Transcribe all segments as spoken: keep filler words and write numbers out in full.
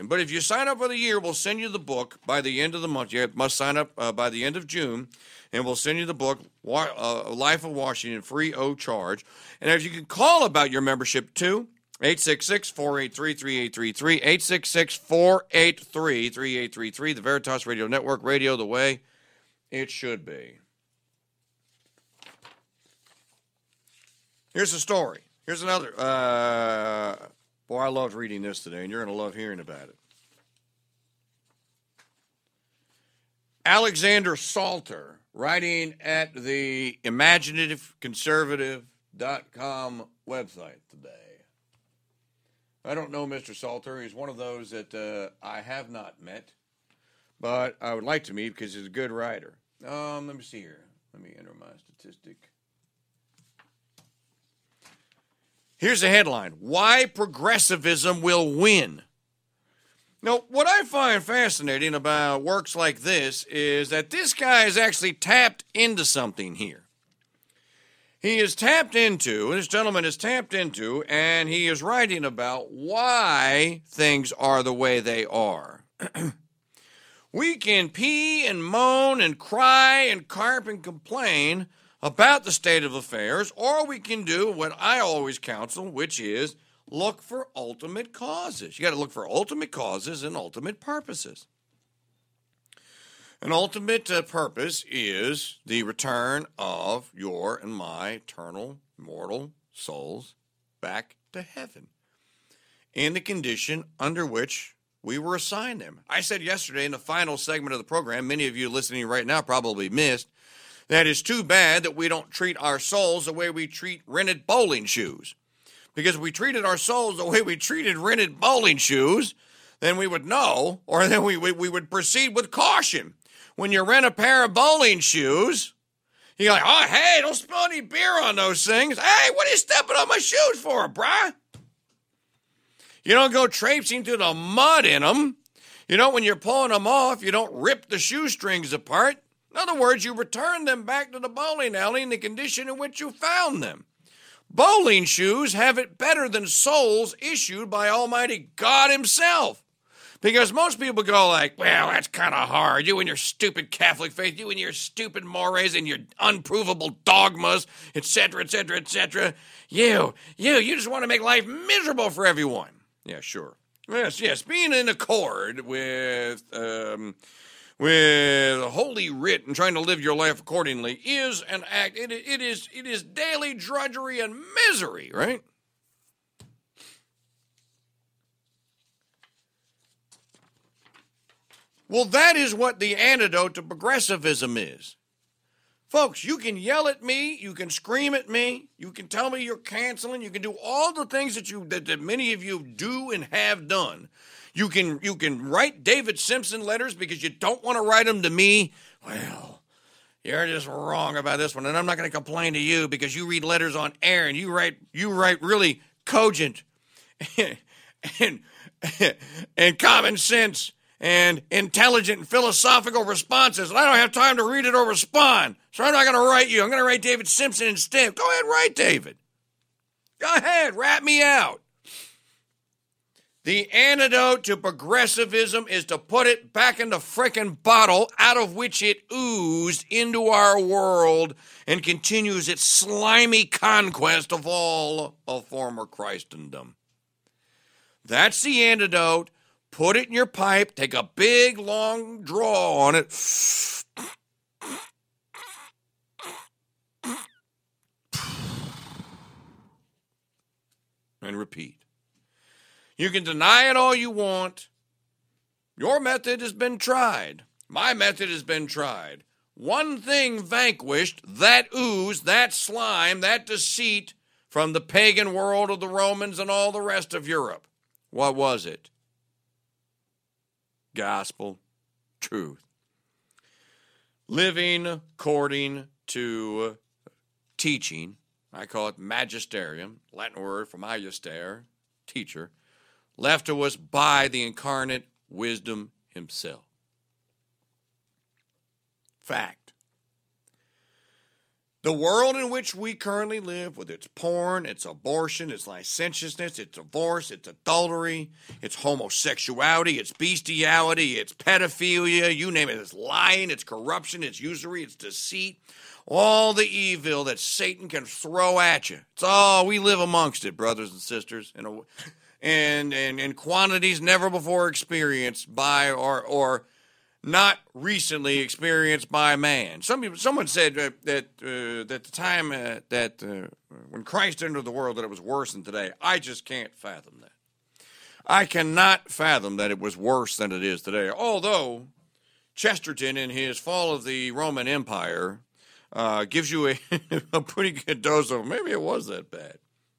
But if you sign up for the year, we'll send you the book by the end of the month. You must sign up uh, by the end of June, and we'll send you the book, uh, Life of Washington, free of charge. And if you can call about your membership, too, eight six six, four eight three, three eight three three, eight six six, four eight three, three eight three three, the Veritas Radio Network, radio the way it should be. Here's a story. Here's another. Uh, boy, I loved reading this today, and you're going to love hearing about it. Alexander Salter, writing at the imaginative conservative dot com website today. I don't know Mister Salter. He's one of those that uh, I have not met, but I would like to meet because he's a good writer. Um, let me see here. Let me enter my statistic. Here's a headline: Why Progressivism Will Win. Now, what I find fascinating about works like this is that this guy has actually tapped into something here. He is tapped into, this gentleman is tapped into, and he is writing about why things are the way they are. We can pee and moan and cry and carp and complain about the state of affairs, or we can do what I always counsel, which is look for ultimate causes. You got to look for ultimate causes and ultimate purposes. An ultimate uh, purpose is the return of your and my eternal mortal souls back to heaven in the condition under which we were assigned them. I said yesterday in the final segment of the program, many of you listening right now probably missed, that it's too bad that we don't treat our souls the way we treat rented bowling shoes. Because if we treated our souls the way we treated rented bowling shoes, then we would know, or then we, we, we would proceed with caution. When you rent a pair of bowling shoes, you're like, oh, hey, don't spill any beer on those things. Hey, what are you stepping on my shoes for, bruh? You don't go traipsing through the mud in them. You know, when you're pulling them off, you don't rip the shoestrings apart. In other words, you return them back to the bowling alley in the condition in which you found them. Bowling shoes have it better than souls issued by Almighty God himself. Because most people go like, well, that's kind of hard. You and your stupid Catholic faith, you and your stupid mores and your unprovable dogmas, et cetera, et cetera, et cetera. You, you, you just want to make life miserable for everyone. Yeah, sure. Yes, yes, being in accord with... Um, with Holy Writ and trying to live your life accordingly is an act, it, it is it is daily drudgery and misery, right? Well, that is what the antidote to progressivism is. Folks, you can yell at me, you can scream at me, you can tell me you're canceling, you can do all the things that you that, that many of you do and have done. You can you can write David Simpson letters because you don't want to write them to me. Well, you're just wrong about this one, and I'm not going to complain to you because you read letters on air and you write you write really cogent and and, and common sense and intelligent and philosophical responses, and I don't have time to read it or respond, so I'm not going to write you. I'm going to write David Simpson instead. Go ahead, write David. Go ahead, rat me out. The antidote to progressivism is to put it back in the frickin' bottle out of which it oozed into our world and continues its slimy conquest of all of former Christendom. That's the antidote. Put it in your pipe, take a big, long draw on it, and repeat. You can deny it all you want. Your method has been tried. My method has been tried. One thing vanquished that ooze, that slime, that deceit from the pagan world of the Romans and all the rest of Europe. What was it? Gospel truth. Living according to teaching. I call it magisterium, Latin word for magister, teacher, left to us by the incarnate wisdom himself. Fact. The world in which we currently live, with its porn, its abortion, its licentiousness, its divorce, its adultery, its homosexuality, its bestiality, its pedophilia, you name it, its lying, its corruption, its usury, its deceit, all the evil that Satan can throw at you. It's all, we live amongst it, brothers and sisters, in a, and, and, and quantities never before experienced by or or not recently experienced by man. Some people, someone said uh, that uh, that the time uh, that uh, when Christ entered the world that it was worse than today. I just can't fathom that. I cannot fathom that it was worse than it is today. Although Chesterton, in his Fall of the Roman Empire, uh, gives you a, a pretty good dose of maybe it was that bad.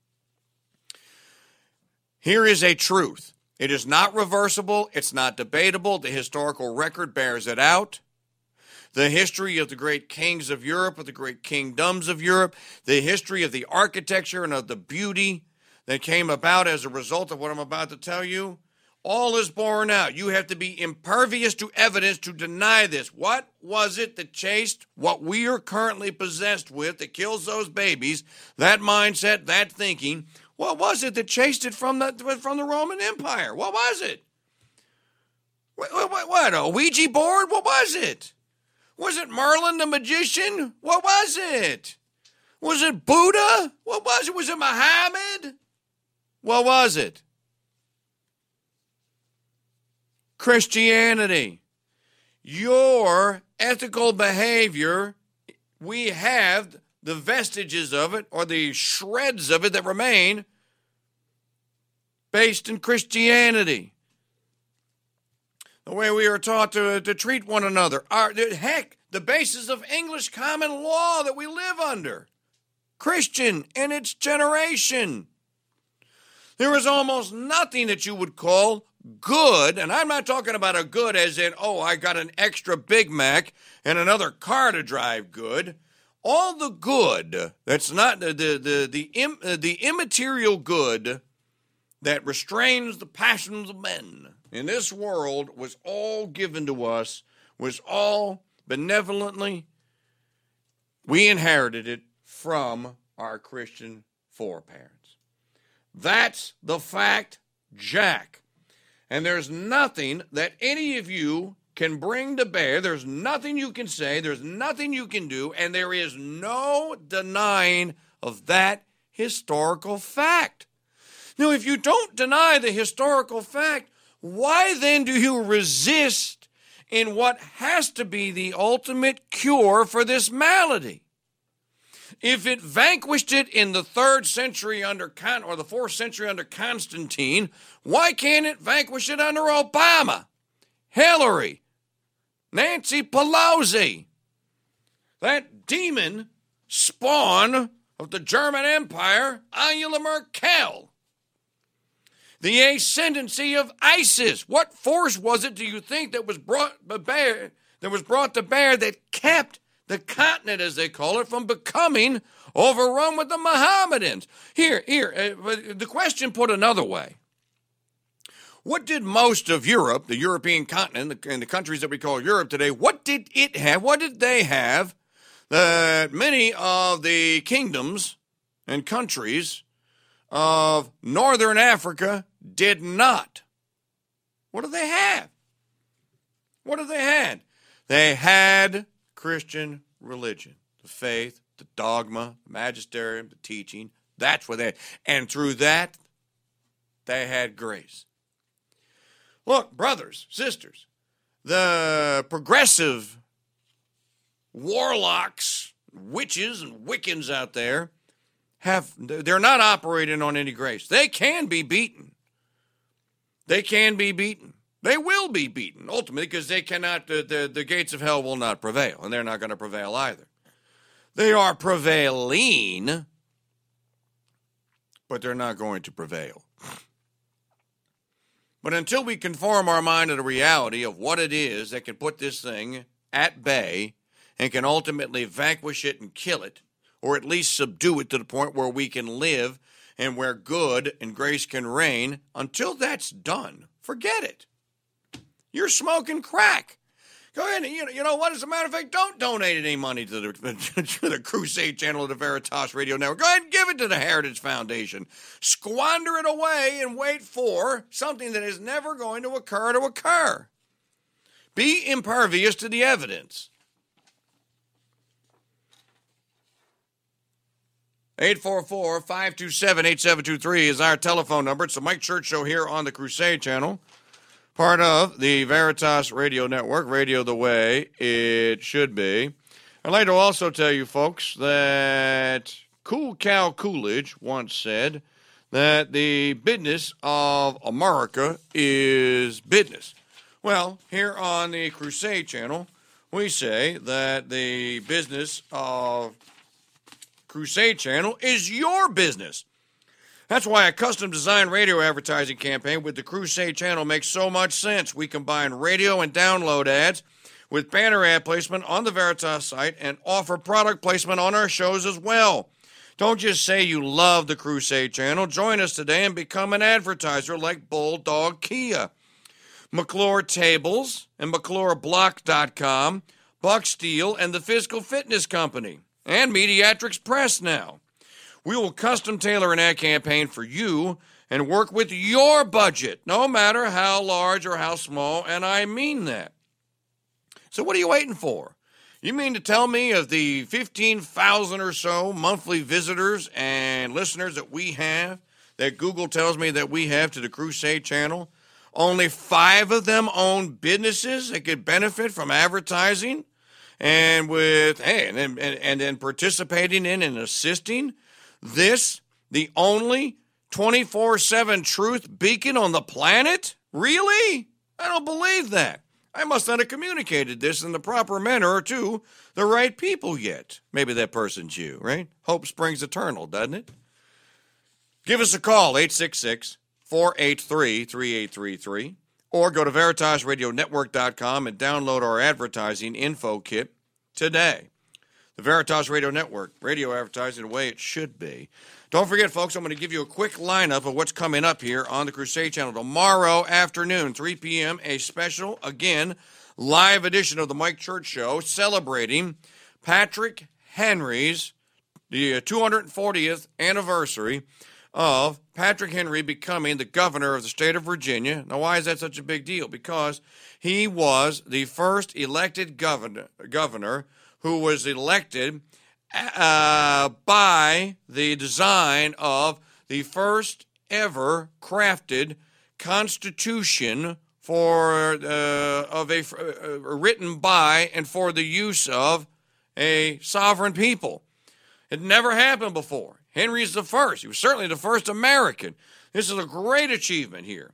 Here is a truth. It is not reversible. It's not debatable. The historical record bears it out. The history of the great kings of Europe, of the great kingdoms of Europe, the history of the architecture and of the beauty that came about as a result of what I'm about to tell you, all is borne out. You have to be impervious to evidence to deny this. What was it that chased what we are currently possessed with that kills those babies, that mindset, that thinking? What was it that chased it from the from the Roman Empire? What was it? What, what, what, a Ouija board? What was it? Was it Merlin the magician? What was it? Was it Buddha? What was it? Was it Muhammad? What was it? Christianity. Your ethical behavior, we have the vestiges of it, or the shreds of it that remain, based in Christianity. The way we are taught to, to treat one another. Our, heck, the basis of English common law that we live under. Christian in its generation. There is almost nothing that you would call good, and I'm not talking about a good as in, oh, I got an extra Big Mac and another car to drive good. All the good that's not the the the the, Im, uh, the immaterial good that restrains the passions of men in this world was all given to us, was all benevolently. We inherited it from our Christian foreparents. That's the fact, Jack. And there's nothing that any of you can bring to bear. There's nothing you can say. There's nothing you can do. And there is no denying of that historical fact. Now, if you don't deny the historical fact, why then do you resist in what has to be the ultimate cure for this malady? If it vanquished it in the third century under Con- or the fourth century under Constantine, why can't it vanquish it under Obama, Hillary, Nancy Pelosi, that demon spawn of the German Empire, Angela Merkel? The ascendancy of ISIS. What force was it, do you think, that was brought to bear, that was brought to bear that kept the continent, as they call it, from becoming overrun with the Mohammedans? Here, here, uh, the question put another way. What did most of Europe, the European continent, and the countries that we call Europe today, what did it have? What did they have that many of the kingdoms and countries of northern Africa did not? What did they have? What did they have? They had Christian religion, the faith, the dogma, the magisterium, the teaching. That's what they had. And through that, they had grace. Look, brothers, sisters, the progressive warlocks, witches, and Wiccans out there, have they're not operating on any grace. They can be beaten. They can be beaten. They will be beaten, ultimately, because they cannot, the, the, the gates of hell will not prevail, and they're not going to prevail either. They are prevailing, but they're not going to prevail. But until we conform our mind to the reality of what it is that can put this thing at bay and can ultimately vanquish it and kill it, or at least subdue it to the point where we can live and where good and grace can reign, until that's done, forget it. You're smoking crack. Go ahead and, you know, you know what? As a matter of fact, don't donate any money to the, to the Crusade Channel of the Veritas Radio Network. Go ahead and give it to the Heritage Foundation. Squander it away and wait for something that is never going to occur to occur. Be impervious to the evidence. eight four four, five two seven, eight seven two three is our telephone number. It's the Mike Church Show here on the Crusade Channel. Part of the Veritas Radio Network, radio the way it should be. I'd like to also tell you folks that Cool Cal Coolidge once said that the business of America is business. Well, here on the Crusade Channel, we say that the business of Crusade Channel is your business. That's why a custom-designed radio advertising campaign with the Crusade Channel makes so much sense. We combine radio and download ads with banner ad placement on the Veritas site and offer product placement on our shows as well. Don't just say you love the Crusade Channel. Join us today and become an advertiser like Bulldog Kia, McClure Tables and McClure Block dot com, Buck Steel, and the Physical Fitness Company, and Mediatrix Press now. We will custom tailor an ad campaign for you and work with your budget, no matter how large or how small, and I mean that. So what are you waiting for? You mean to tell me of the fifteen thousand or so monthly visitors and listeners that we have, that Google tells me that we have to the Crusade Channel, only five of them own businesses that could benefit from advertising and with, hey, and then, and, and then participating in and assisting this, the only twenty-four seven truth beacon on the planet? Really? I don't believe that. I must not have communicated this in the proper manner to the right people yet. Maybe that person's you, right? Hope springs eternal, doesn't it? Give us a call, eight six six, four eight three, three eight three three, or go to Veritas Radio Network dot com and download our advertising info kit today. The Veritas Radio Network, radio advertising the way it should be. Don't forget, folks, I'm going to give you a quick lineup of what's coming up here on the Crusade Channel. Tomorrow afternoon, three p.m., a special, again, live edition of the Mike Church Show celebrating Patrick Henry's, the two hundred fortieth anniversary of Patrick Henry becoming the governor of the state of Virginia. Now, why is that such a big deal? Because he was the first elected governor, governor who was elected uh, by the design of the first ever crafted constitution for uh, of a uh, written by and for the use of a sovereign people. It never happened before. Henry's the first. He was certainly the first American. This is a great achievement here.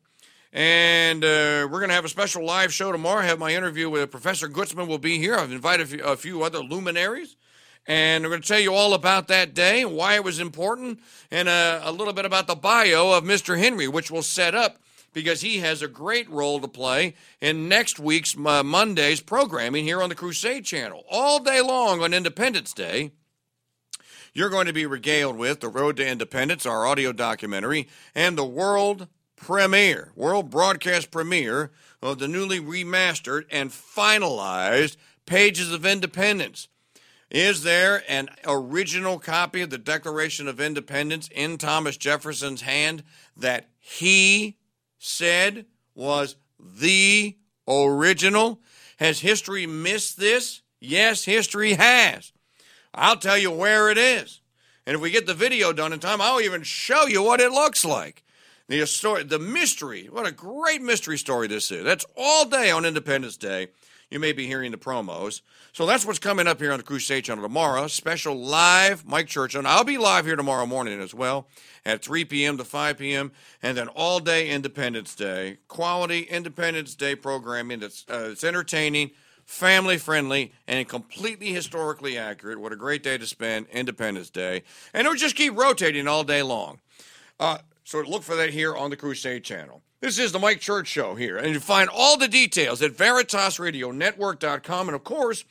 And uh, we're going to have a special live show tomorrow. I have my interview with Professor Gutzman will be here. I've invited a few, a few other luminaries. And we're going to tell you all about that day and why it was important and uh, a little bit about the bio of Mister Henry, which we'll set up because he has a great role to play in next week's uh, Monday's programming here on the Crusade Channel. All day long on Independence Day, you're going to be regaled with The Road to Independence, our audio documentary, and the world premiere, world broadcast premiere of the newly remastered and finalized Pages of Independence. Is there an original copy of the Declaration of Independence in Thomas Jefferson's hand that he said was the original? Has history missed this? Yes, history has. I'll tell you where it is. And if we get the video done in time, I'll even show you what it looks like. The story, the mystery, what a great mystery story this is. That's all day on Independence Day. You may be hearing the promos. So that's what's coming up here on the Crusade Channel tomorrow. Special live Mike Church. And I'll be live here tomorrow morning as well at three p.m. to five p.m. And then all day Independence Day. Quality Independence Day programming that's uh, it's entertaining, family-friendly, and completely historically accurate. What a great day to spend Independence Day. And it'll just keep rotating all day long. Uh, so look for that here on the Crusade Channel. This is the Mike Church Show here. And you find all the details at Veritas Radio Network dot com. And, of course,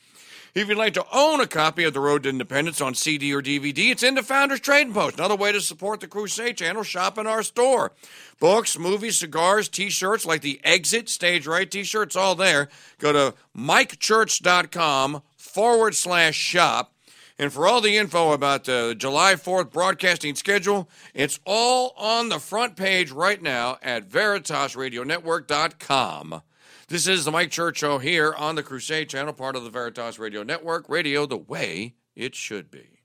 If you'd like to own a copy of The Road to Independence on C D or D V D, it's in the Founders Trading Post. Another way to support the Crusade Channel, shop in our store. Books, movies, cigars, T-shirts like the Exit Stage Right T-shirts, all there. Go to mikechurch.com forward slash shop. And for all the info about the July fourth broadcasting schedule, it's all on the front page right now at veritas radio network dot com. This is the Mike Church Show here on the Crusade Channel, part of the Veritas Radio Network, radio the way it should be.